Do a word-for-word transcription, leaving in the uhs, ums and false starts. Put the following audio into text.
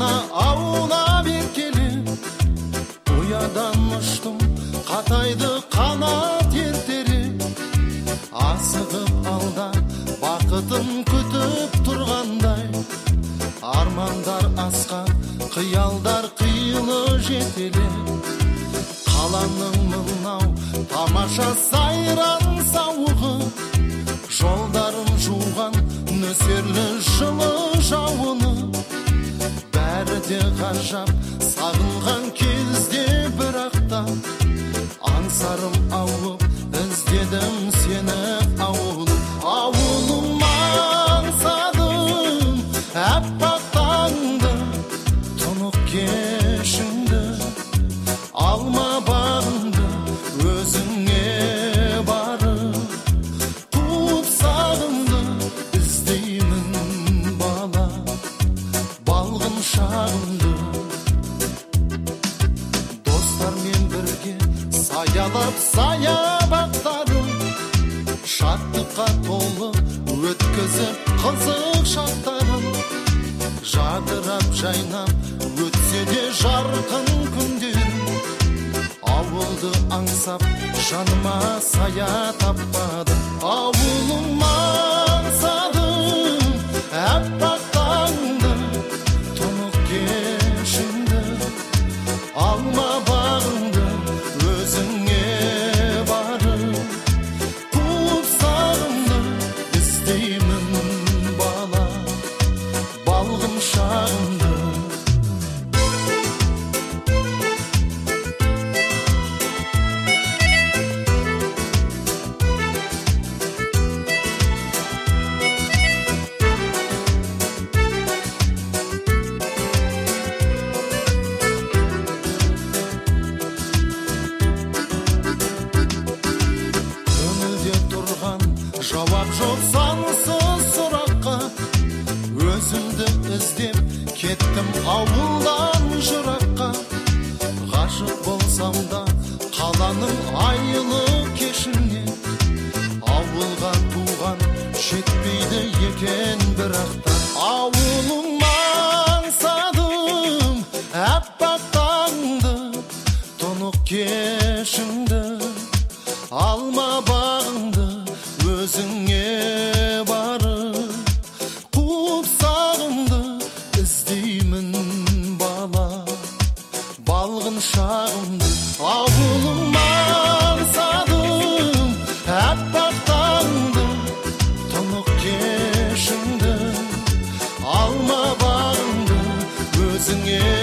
ана аула беркелі, ұядан ұштым қатайды қанат ертері, асығып алда бақытын күтіп тұрғандай, армандар асқан қиялдар қиылы жетелі, қаланың мынау тамаша сайран сауығы, жолдарын жуған нөсерлі жылы жауыны, бәрі де ғажап сағынған кезде бірақта, аңсарым ауып іздедім сені ауылым. Ауылым аңсадым әппақ таңды, тұнық кешіңді, алма бағыңды өзіңе барып, қуып сағымды іздеймін бала, балғын шағымды. Достармен бірге саялап саябақтарым, шаттыққа толы өткізіп қызық шақтарым, жадырап жайнап өтсе де жарқын күндерім, ауылды аңсап жаныма сая таппадым. Ауылым аңсадым әппақ таңды, тұнық кешіңді, алма бағыңды өзіңе барып, қуып сағымды іздеймін бала, балғын шағымды. Жауап жоқ сансыз сұраққа, өзімді іздеп кеттім ауылдан жыраққа. Ғашық болсам да қаланың айлы кешіне, ауылға туған жетпейді екен бірақта. Ауылым аңсадым әппақ таңды, тұнық кешіңді, алма бағыңды өзіңе барып, қуып сағымды іздеймін бала, балғын шағымды. Ауылым аңсадым әппақ таңды, тұнық кешіңді, алма бағыңды өзіңе